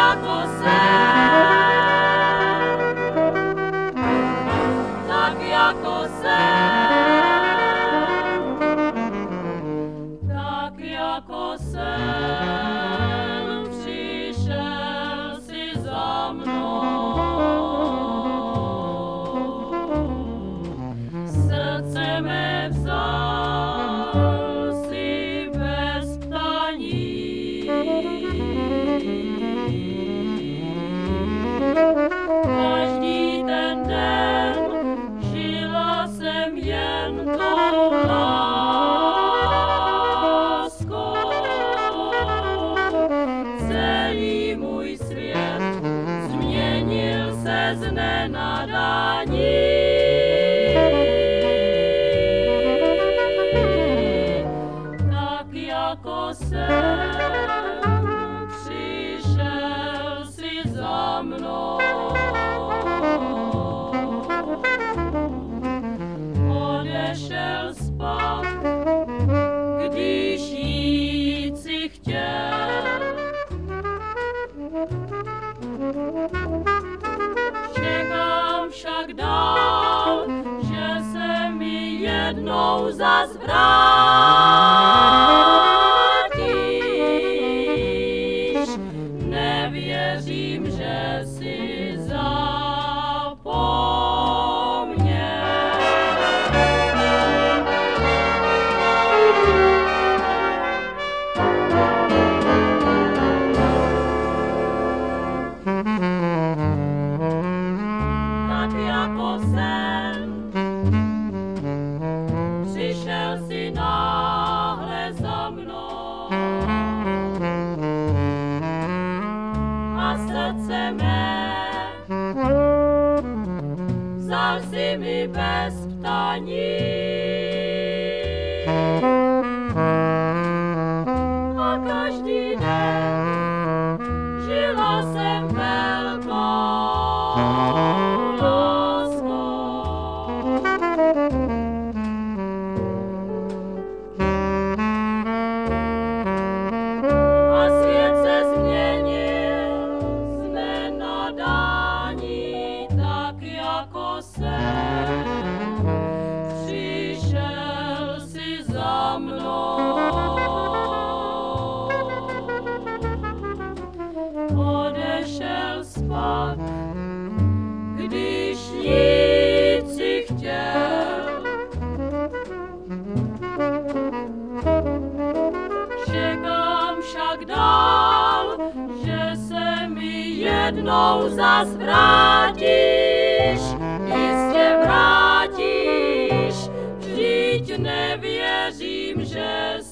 jako jsem, tak jako jsem, tak jako jsem, přišel si za mnou. Srdce mé vzal si bez ptaní. Každý ten den žila jsem jen tou láskou. Celý můj svět změnil se z nenadání. Tak jako jsem, přišel si za mnou. Odešel spát, když jít si chtěl. Čekám však dál, že se mi jednou zas vrátíš. Nevěřím, že si zapomněl. Tak jako jsem, přišel si náhle za mnou. A srdce mé vzal si mi bez ptaní. A každý den žila jsem velkou láskou. A svět se změnil z nenadání, tak jako jsem, přišel si za mnou. Odešel spát, když jít si chtěl. Čekám však dál, že se mi jednou zas vrátíš. Jistě vrátíš, vždyť nevěřím, že